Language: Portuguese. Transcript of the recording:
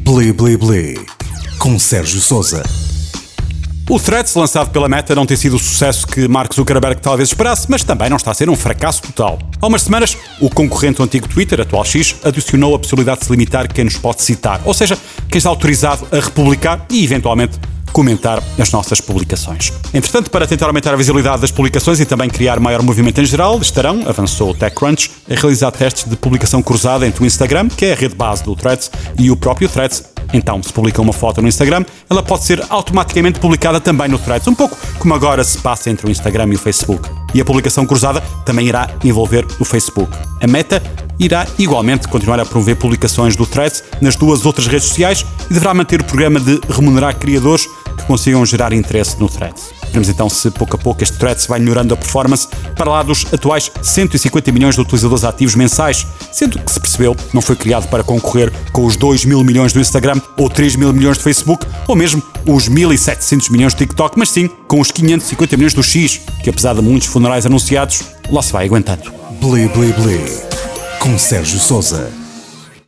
Bli Bli Bli, com Sérgio Sousa. O Threads, lançado pela Meta, não tem sido o sucesso que Mark Zuckerberg talvez esperasse, mas também não está a ser um fracasso total. Há umas semanas, o concorrente do antigo Twitter, atual X, adicionou a possibilidade de se limitar quem nos pode citar, ou seja, quem está autorizado a republicar e, eventualmente, comentar as nossas publicações. Entretanto, para tentar aumentar a visibilidade das publicações e também criar maior movimento em geral, estarão, avançou o TechCrunch, a realizar testes de publicação cruzada entre o Instagram, que é a rede base do Threads, e o próprio Threads. Então, se publica uma foto no Instagram, ela pode ser automaticamente publicada também no Threads, um pouco como agora se passa entre o Instagram e o Facebook. E a publicação cruzada também irá envolver o Facebook. A Meta irá igualmente continuar a promover publicações do Threads nas duas outras redes sociais e deverá manter o programa de remunerar criadores que consigam gerar interesse no Threads. Veremos então se pouco a pouco este Threads vai melhorando a performance para lá dos atuais 150 milhões de utilizadores ativos mensais, sendo que se percebeu não foi criado para concorrer com os 2 mil milhões do Instagram ou 3 mil milhões do Facebook ou mesmo os 1.700 milhões do TikTok, mas sim com os 550 milhões do X, que apesar de muitos funerais anunciados, lá se vai aguentando. Bli Bli Bli, com Sérgio Sousa.